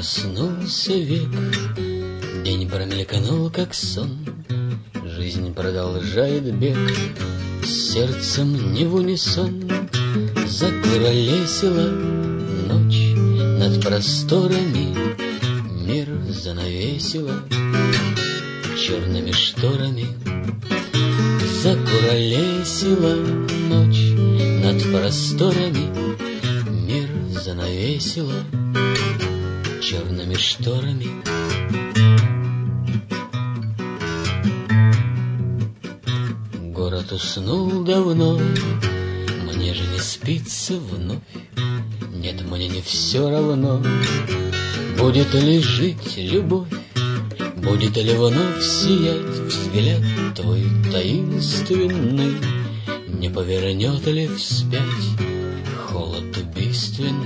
Коснулся век, день промелькнул, как сон. Жизнь продолжает бег, с сердцем не в унисон. Закуролесила ночь над просторами, мир занавесила черными шторами. Закуролесила ночь над просторами, мир занавесила черными шторами. Город уснул давно, мне же не спится вновь. Нет, мне не все равно, будет ли жить любовь, будет ли вновь сиять взгляд твой таинственный, не повернет ли вспять холод убийственный.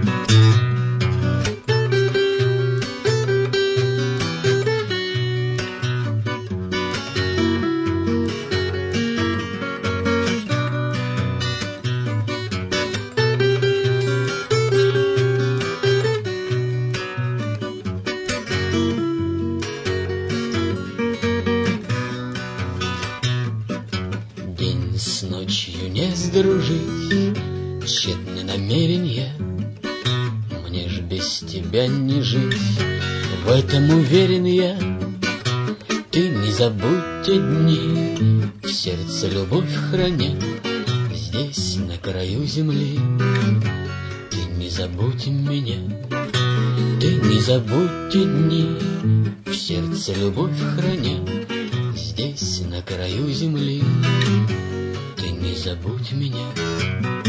День с ночью не сдружить, тщетны намерения. Мне ж без тебя не жить, в этом уверен я. Ты не забудь дни, в сердце любовь храня, здесь, на краю земли. Ты не забудь меня, ты не забудь дни, в сердце любовь храня, здесь, на краю земли. Ты не забудь меня.